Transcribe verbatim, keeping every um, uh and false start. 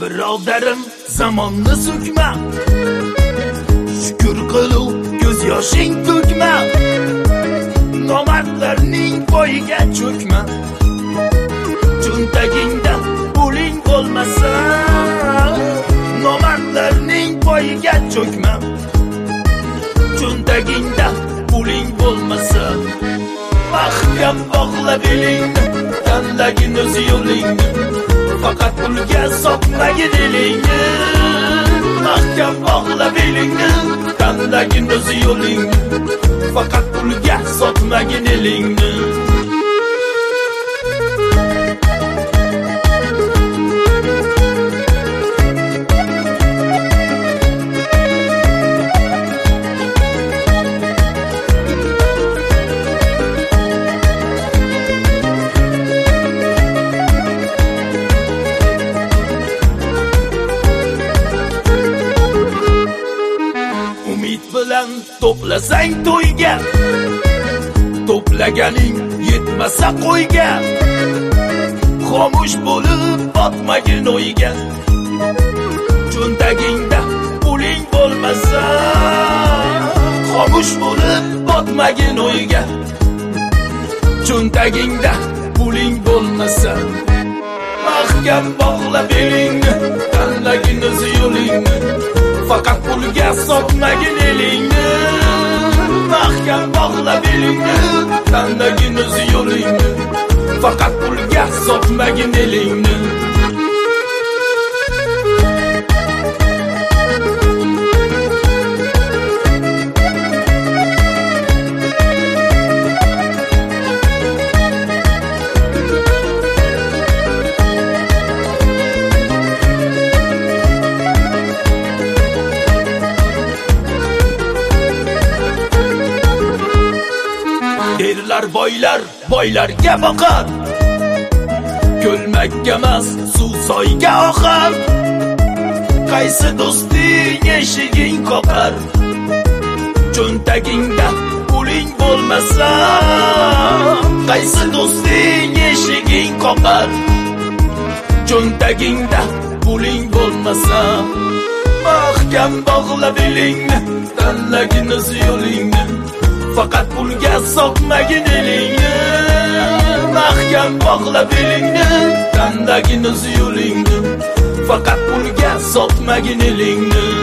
birodarim zamonni so'kma, shukr qiluv ko'z yoshing to'kma, nomardlarning poyiga cho'kma, cho'ntagingda puling bo'lmasa, nomardlarning poyiga cho'kma, cho'ntagingda puling bo'lmasa, mahkam bog'la belingni, tanlagin o'z yo'lingni, faqat pulga sotmagin elingni, mahkam bog'la belingni, tanlagin o'z yo'lingni, faqat pulga sotmagin elingni. Bilan to'plasang to'yga, to'plaganing yetmasa qo'yga, xomush bo'lib botmagin o'yga, cho'ntagingda puling bo'lmasa, xomush bo'lib botmagin o'yga, cho'ntagingda puling bo'lmasa, mahkam bog'la belingni, tanlagin o'z yo'lingni, faqat pulga sotmagin elingni, mahkam bog'la belingni, tanlagin o'z yo'lingni, faqat pulga sotmagin elingni. Erlar boylar boylarga boqar, ko'lmakka emas suv soyga oqar, qaysi do'sting eshiging qoqar, cho'ntagingda puling bo'lmasa, qaysi do'sting eshiging qoqar, cho'ntagingda puling bo'lmasa, mahkam bog'la belingni, tanlagin o'z yo'lingni, faqat pulga sotmagin elingni, mahkam bog'la belingni, tanlagin o'z yo'lingni, faqat pulga sotmagin elingni.